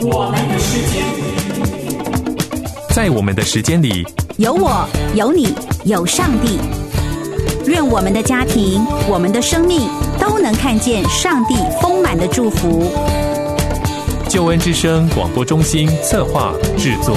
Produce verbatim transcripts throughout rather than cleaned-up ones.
我们的时间， 在我们的时间里， 有我，有你，有上帝。愿我们的家庭，我们的生命都能看见上帝丰满的祝福。 救恩之声广播中心策划制作。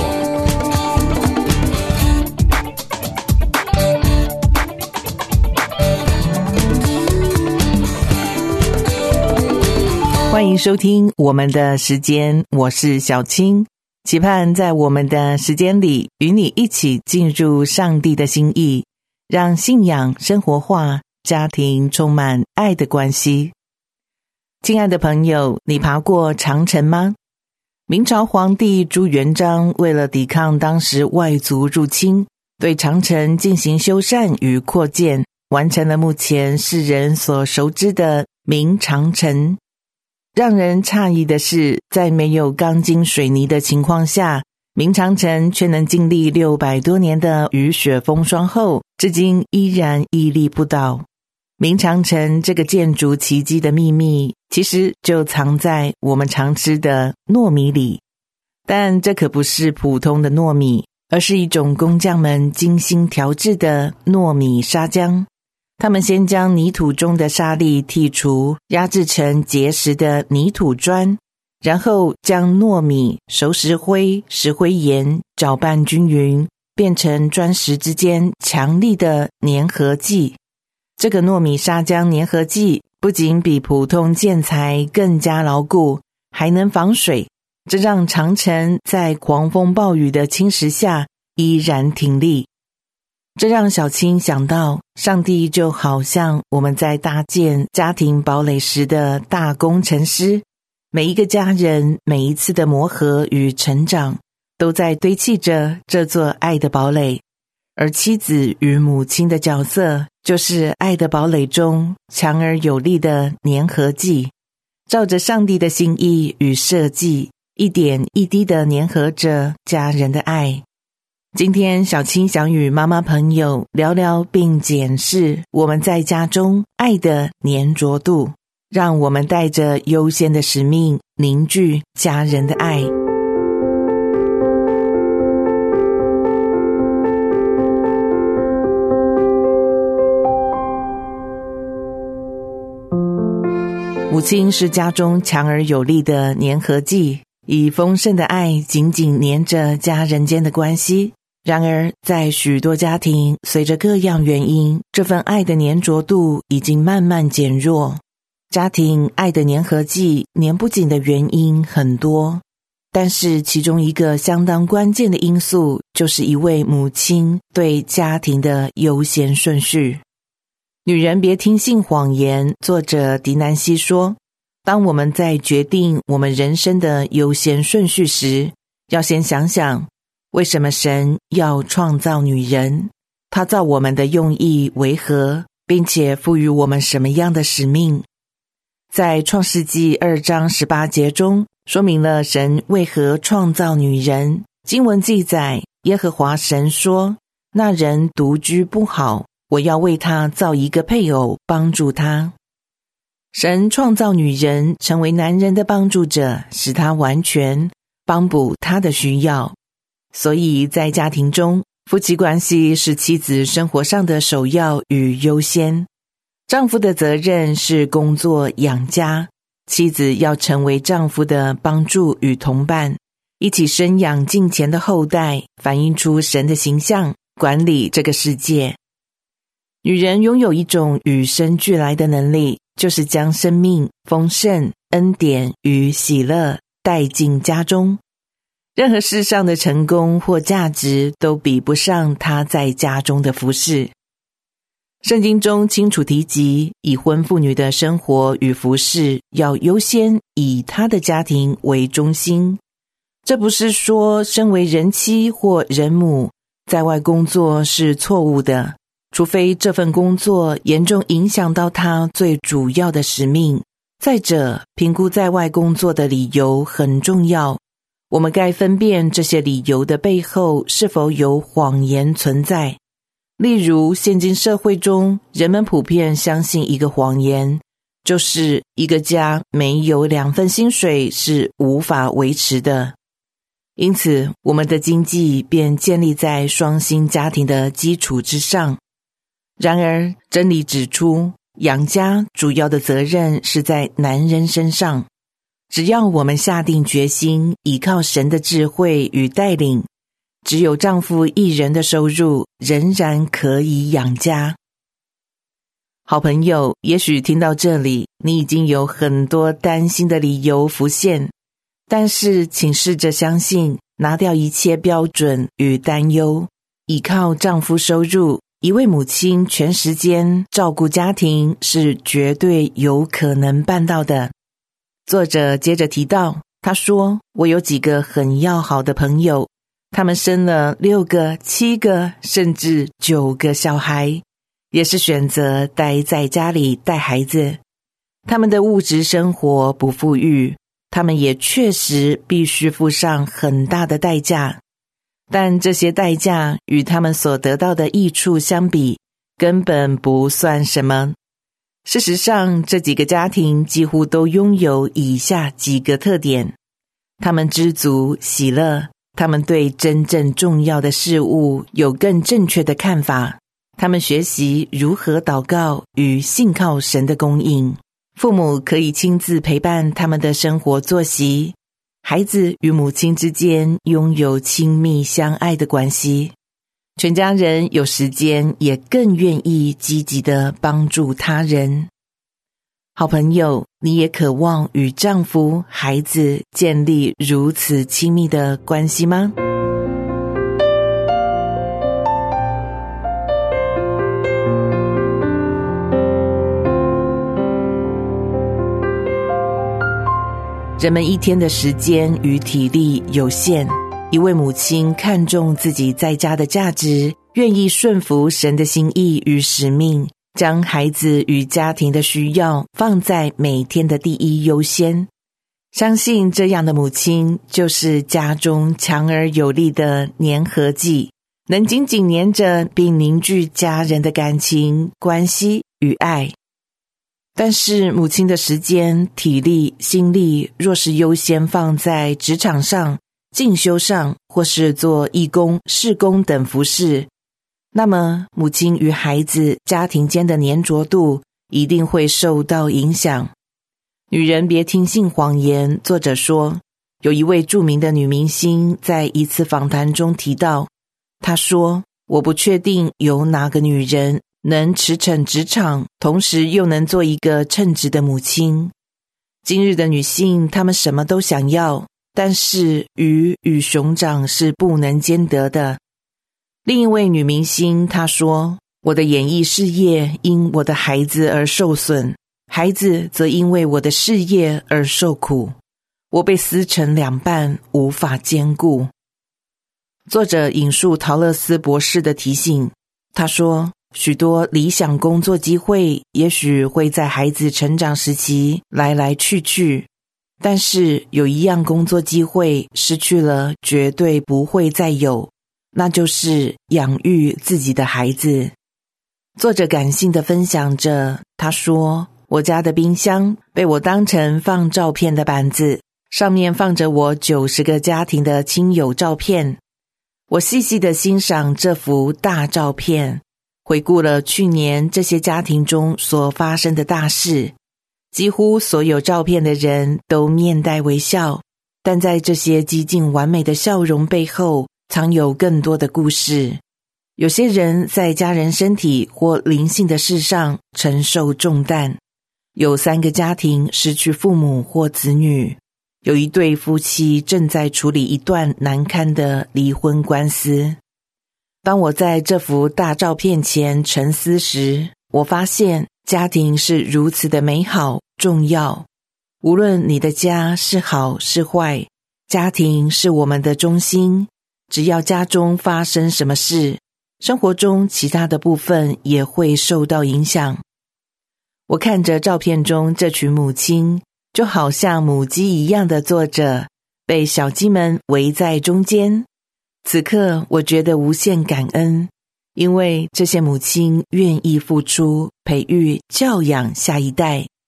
欢迎收听我们的时间，我是小青，期盼在我们的时间里与你一起进入上帝的心意，让信仰生活化，家庭充满爱的关系。亲爱的朋友，你爬过长城吗？明朝皇帝朱元璋为了抵抗当时外族入侵，对长城进行修缮与扩建，完成了目前世人所熟知的明长城。让人诧异的是，在没有钢筋水泥的情况下，明长城却能经历六百多年的雨雪风霜后，至今依然屹立不倒。明长城这个建筑奇迹的秘密，其实就藏在我们常吃的糯米里。但这可不是普通的糯米，而是一种工匠们精心调制的糯米砂浆。他们先将泥土中的沙粒剔除，压制成结实的泥土砖，然后将糯米、熟石灰、石灰岩搅拌均匀，变成砖石之间强力的粘合剂。这个糯米砂浆粘合剂不仅比普通建材更加牢固，还能防水，这让长城在狂风暴雨的侵蚀下依然挺立。这让小青想到，上帝就好像我们在搭建家庭堡垒时的大工程师，每一个家人每一次的磨合与成长，都在堆砌着这座爱的堡垒。而妻子与母亲的角色，就是爱的堡垒中强而有力的粘合剂，照着上帝的心意与设计，一点一滴地粘合着家人的爱。今天小青想与妈妈朋友聊聊并检视我们在家中爱的粘着度，让我们带着优先的使命凝聚家人的爱。母亲是家中强而有力的粘合剂，以丰盛的爱紧紧粘着家人间的关系。然而，在许多家庭，随着各样原因，这份爱的粘着度已经慢慢减弱。家庭爱的粘合剂粘不紧的原因很多，但是其中一个相当关键的因素，就是一位母亲对家庭的优先顺序。女人别听信谎言，作者狄南希说，当我们在决定我们人生的优先顺序时，要先想想，为什么神要创造女人？他造我们的用意为何，并且赋予我们什么样的使命？在创世纪二章十八节中，说明了神为何创造女人。经文记载，耶和华神说，那人独居不好，我要为他造一个配偶，帮助他。神创造女人成为男人的帮助者，使他完全帮补他的需要。所以在家庭中，夫妻关系是妻子生活上的首要与优先。丈夫的责任是工作养家，妻子要成为丈夫的帮助与同伴，一起生养敬虔的后代，反映出神的形象，管理这个世界。女人拥有一种与生俱来的能力，就是将生命、丰盛、恩典与喜乐带进家中。任何世上的成功或价值都比不上她在家中的服事。圣经中清楚提及，已婚妇女的生活与服事要优先以她的家庭为中心。这不是说身为人妻或人母，在外工作是错误的，除非这份工作严重影响到她最主要的使命。再者，评估在外工作的理由很重要。我们该分辨这些理由的背后是否有谎言存在。例如，现今社会中，人们普遍相信一个谎言， 就是一个家没有两份薪水是无法维持的。因此，我们的经济便建立在双薪家庭的基础之上。然而，真理指出，养家主要的责任是在男人身上。只要我们下定决心，依靠神的智慧与带领，只有丈夫一人的收入仍然可以养家。好朋友，也许听到这里，你已经有很多担心的理由浮现，但是请试着相信，拿掉一切标准与担忧，依靠丈夫收入，一位母亲全时间照顾家庭是绝对有可能办到的。作者接着提到，他说，我有几个很要好的朋友，他们生了六个、七个，甚至九个小孩，也是选择待在家里带孩子。他们的物质生活不富裕，他们也确实必须付上很大的代价，但这些代价与他们所得到的益处相比，根本不算什么。事实上，这几个家庭几乎都拥有以下几个特点：他们知足喜乐，他们对真正重要的事物有更正确的看法，他们学习如何祷告与信靠神的供应，父母可以亲自陪伴他们的生活作息，孩子与母亲之间拥有亲密相爱的关系，全家人有时间也更愿意积极地帮助他人。好朋友，你也渴望与丈夫、孩子建立如此亲密的关系吗？人们一天的时间与体力有限，一位母亲看重自己在家的价值，愿意顺服神的心意与使命，将孩子与家庭的需要放在每天的第一优先。相信这样的母亲就是家中强而有力的粘合剂，能紧紧粘着并凝聚家人的感情、关系与爱。但是母亲的时间、体力、心力若是优先放在职场上、进修上，或是做义工、事工等服事，那么母亲与孩子、家庭间的粘着度一定会受到影响。女人别听信谎言，作者说，有一位著名的女明星在一次访谈中提到，她说，我不确定有哪个女人能驰骋职场，同时又能做一个称职的母亲。今日的女性，她们什么都想要，但是鱼与熊掌是不能兼得的。另一位女明星她说，我的演艺事业因我的孩子而受损，孩子则因为我的事业而受苦，我被撕成两半，无法兼顾。作者引述陶乐斯博士的提醒，他说，许多理想工作机会也许会在孩子成长时期来来去去，但是有一样工作机会失去了绝对不会再有，那就是养育自己的孩子。作者感性地分享着，他说，我家的冰箱被我当成放照片的板子，上面放着我九十个家庭的亲友照片。我细细地欣赏这幅大照片，回顾了去年这些家庭中所发生的大事，几乎所有照片的人都面带微笑，但在这些几近完美的笑容背后，藏有更多的故事。有些人在家人身体或灵性的事上承受重担，有三个家庭失去父母或子女，有一对夫妻正在处理一段难堪的离婚官司。当我在这幅大照片前沉思时，我发现家庭是如此的美好、重要。无论你的家是好是坏，家庭是我们的中心。只要家中发生什么事，生活中其他的部分也会受到影响。我看着照片中这群母亲，就好像母鸡一样的坐着，被小鸡们围在中间。此刻我觉得无限感恩，因为这些母亲愿意付出，培育、教养下一代。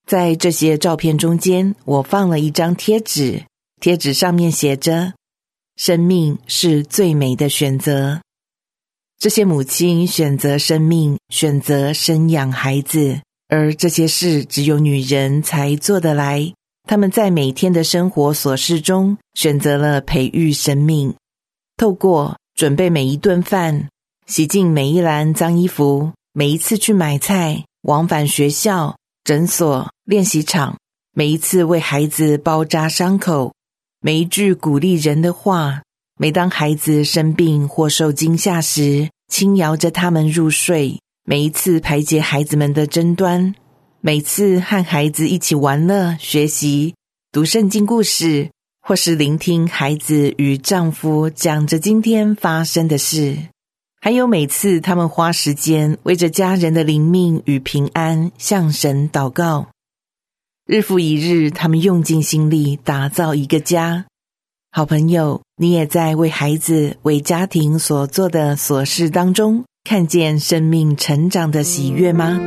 在这些照片中间，我放了一张贴纸，贴纸上面写着：生命是最美的选择。这些母亲选择生命，选择生养孩子，而这些事只有女人才做得来。她们在每天的生活琐事中选择了培育生命，透过准备每一顿饭，洗净每一篮脏衣服，每一次去买菜，往返学校、诊所、练习场，每一次为孩子包扎伤口，每一句鼓励人的话，每当孩子生病或受惊吓时，轻摇着他们入睡，每一次排解孩子们的争端，每次和孩子一起玩乐、学习、读圣经故事，或是聆听孩子与丈夫讲着今天发生的事，还有每次他们花时间为着家人的灵命与平安向神祷告。日复一日，他们用尽心力打造一个家。好朋友，你也在为孩子、为家庭所做的琐事当中，看见生命成长的喜悦吗？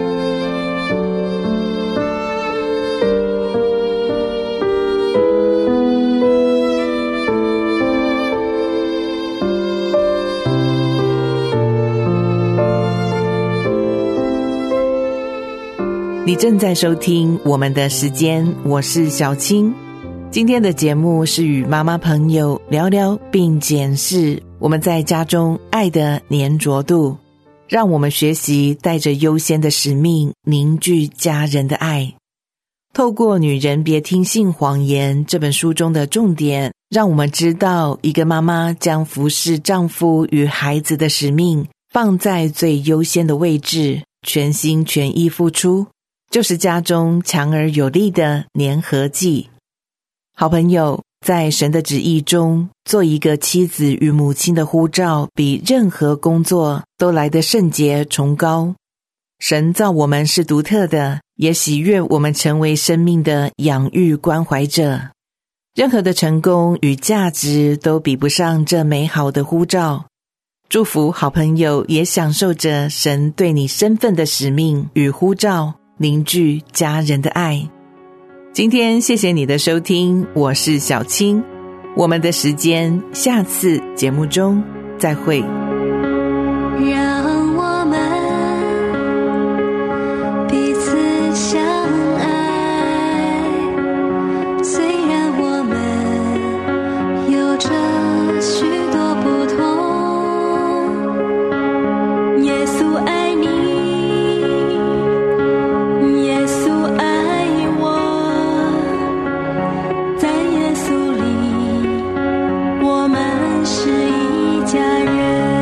你正在收听我们的时间，我是小青。今天的节目是与妈妈朋友聊聊并检视我们在家中爱的粘着度，让我们学习带着优先的使命凝聚家人的爱。透过《女人别听信谎言》这本书中的重点，让我们知道一个妈妈将服侍丈夫与孩子的使命放在最优先的位置，全心全意付出，就是家中强而有力的粘合剂。好朋友，在神的旨意中，做一个妻子与母亲的呼召，比任何工作都来得圣洁崇高。神造我们是独特的，也喜悦我们成为生命的养育关怀者。任何的成功与价值都比不上这美好的呼召。祝福好朋友也享受着神对你身份的使命与呼召，凝聚家人的爱。今天谢谢你的收听，我是小青，我们的时间下次节目中再会。 让我们彼此相爱，虽然我们有着许多不同，耶稣爱你，耶稣爱我，在耶稣里我们是一家人。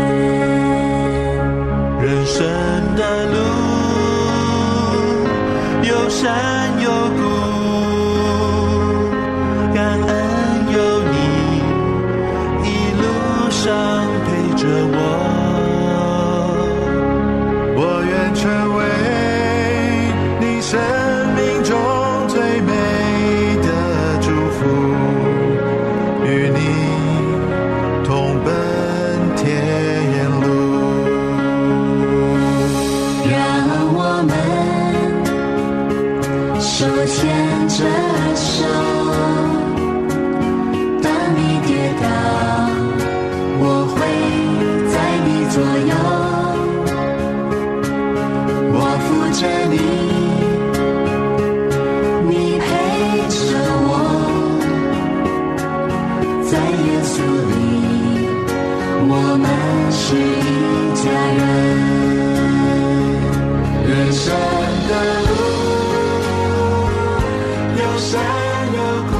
人生的路有山有谷，感恩有你一路上陪着我，我愿成为你生命中最美的祝福，与你同奔天路。 让我们手牵着手，当你跌倒，我会在你左右，我扶着你，你陪着我，在耶稣里我们是一家人。人生的路有山有谷，